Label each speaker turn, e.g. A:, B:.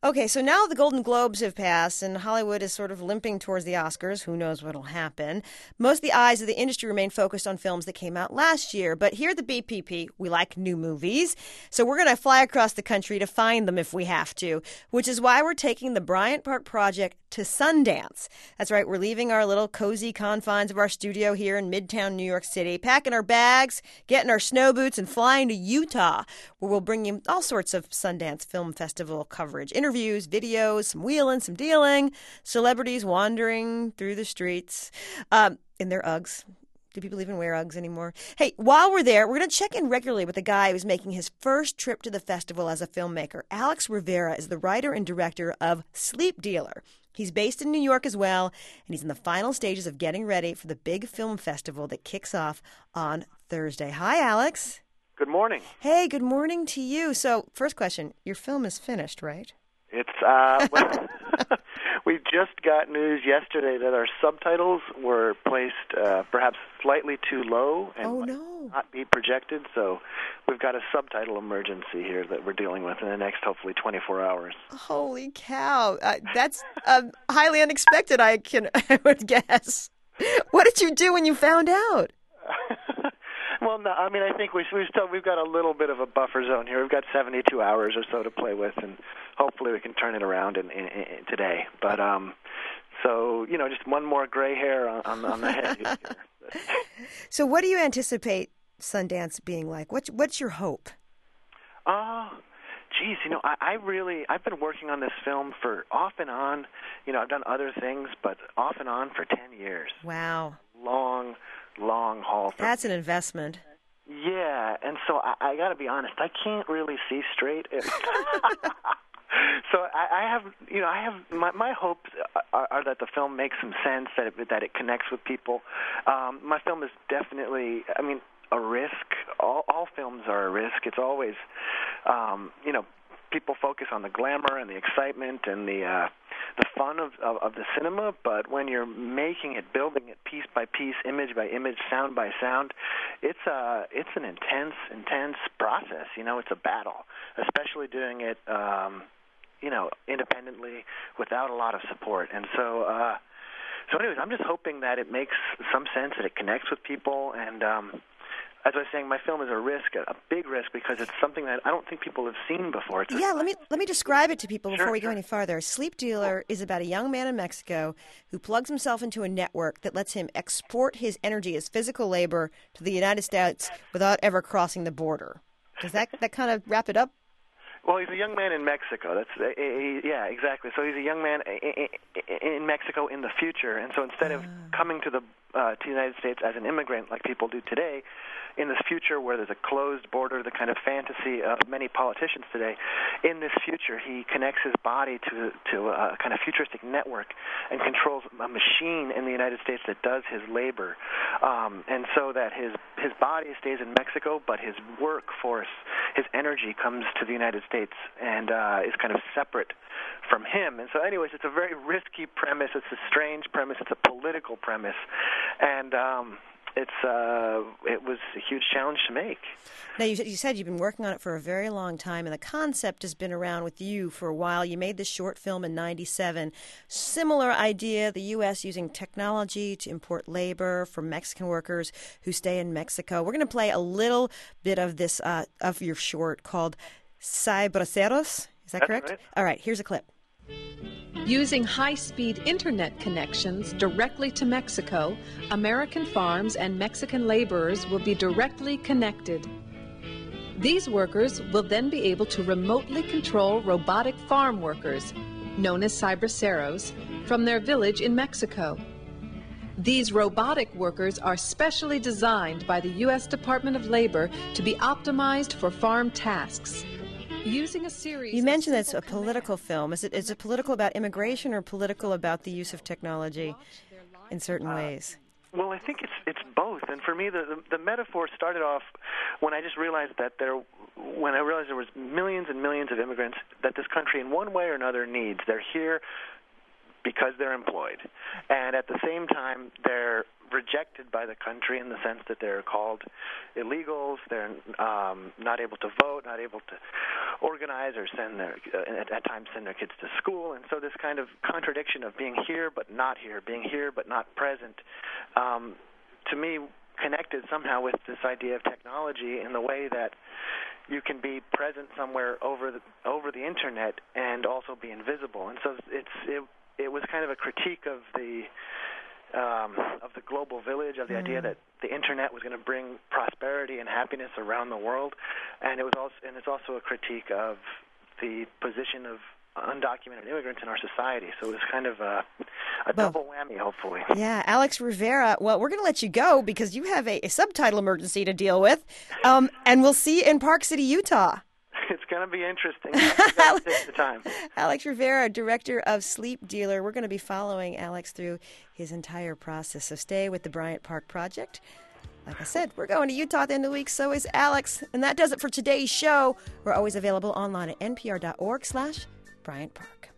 A: Okay, so now the Golden Globes have passed and Hollywood is sort of limping towards the Oscars. Who knows what'll happen? Most of the eyes of the industry remain focused on films that came out last year. But here at the BPP, we like new movies. So we're going to fly across the country to find them if we have to, which is why we're taking the Bryant Park Project to Sundance. That's right, we're leaving our little cozy confines of our studio here in Midtown New York City, packing our bags, getting our snow boots, and flying to Utah, where we'll bring you all sorts of Sundance Film Festival coverage, interviews, videos, some wheeling, some dealing, celebrities wandering through the streets in their Uggs. Do people even wear Uggs anymore? Hey, while we're there, we're going to check in regularly with a guy who's making his first trip to the festival as a filmmaker. Alex Rivera is the writer and director of Sleep Dealer. He's based in New York as well, and he's in the final stages of getting ready for the big film festival that kicks off on Thursday. Hi, Alex.
B: Good morning.
A: Hey, good morning to you. So, first question, your film is finished, right?
B: It's well, we just got news yesterday that our subtitles were placed perhaps slightly too low and might not be projected. So we've got a subtitle emergency here that we're dealing with in the next, hopefully, 24 hours.
A: Holy cow! That's highly unexpected. I would guess. What did you do when you found out?
B: Well, no, I mean, I think we've got a little bit of a buffer zone here. We've got 72 hours or so to play with, and hopefully we can turn it around in today. But so just one more gray hair on the head here.
A: So, what do you anticipate Sundance being like? What's your hope?
B: Geez, I've been working on this film for off and on. I've done other things, but off and on for 10 years.
A: Wow.
B: Long haul.
A: That's an investment.
B: Yeah, and so I got to be honest, I can't really see straight. So I have my hopes are that the film makes some sense, that it connects with people. My film is definitely, a risk. All films are a risk. It's always, people focus on the glamour and the excitement and the fun of the cinema, but when you're making it, building it piece by piece, image by image, sound by sound, it's an intense process. It's a battle, especially doing it, independently without a lot of support. And so anyways, I'm just hoping that it makes some sense, that it connects with people, and as I was saying, my film is a risk, a big risk, because it's something that I don't think people have seen before.
A: Let me describe it to people before we go any farther. Sleep Dealer is about a young man in Mexico who plugs himself into a network that lets him export his energy, his physical labor, to the United States without ever crossing the border. Does that kind of wrap it up?
B: Well, he's a young man in Mexico. Yeah, exactly. So he's a young man in Mexico in the future, and so instead of coming to the United States as an immigrant like people do today, in this future where there's a closed border, the kind of fantasy of many politicians today, in this future he connects his body to a kind of futuristic network and controls a machine in the United States that does his labor, and so that his body stays in Mexico, but his workforce, his energy comes to the United States and is kind of separate from him. And so anyways, it's a very risky premise. It's a strange premise. It's a political premise. And it was a huge challenge to make.
A: Now, you said you've been working on it for a very long time, and the concept has been around with you for a while. You made this short film in '97. Similar idea, the U.S. using technology to import labor from Mexican workers who stay in Mexico. We're going to play a little bit of this, of your short called Cyberceros. Is that correct?
B: Right.
A: All right, here's a clip.
C: Using high-speed internet connections directly to Mexico, American farms and Mexican laborers will be directly connected. These workers will then be able to remotely control robotic farm workers, known as cyberceros, from their village in Mexico. These robotic workers are specially designed by the U.S. Department of Labor to be optimized for farm tasks. Using a series.
A: You mentioned that it's a political film. Is it political about immigration or political about the use of technology in certain ways?
B: Well, I think it's both. And for me, the metaphor started off when I just realized that there was millions and millions of immigrants that this country, in one way or another, needs. They're here because they're employed, and at the same time, they're rejected by the country in the sense that they're called illegals. They're not able to vote, not able to organize or at times send their kids to school. And so this kind of contradiction of being here but not here, being here but not present, to me connected somehow with this idea of technology in the way that you can be present somewhere over the internet and also be invisible. And so it was kind of a critique of the global village, of the idea that the internet was going to bring prosperity and happiness around the world, and it's also a critique of the position of undocumented immigrants in our society. So it was kind of a double whammy, hopefully.
A: Yeah, Alex Rivera, well, we're going to let you go because you have a subtitle emergency to deal with, and we'll see you in Park City, Utah.
B: It's going to be interesting. Take the time.
A: Alex Rivera, director of Sleep Dealer. We're going to be following Alex through his entire process. So stay with the Bryant Park Project. Like I said, we're going to Utah at the end of the week. So is Alex. And that does it for today's show. We're always available online at npr.org/Bryant Park.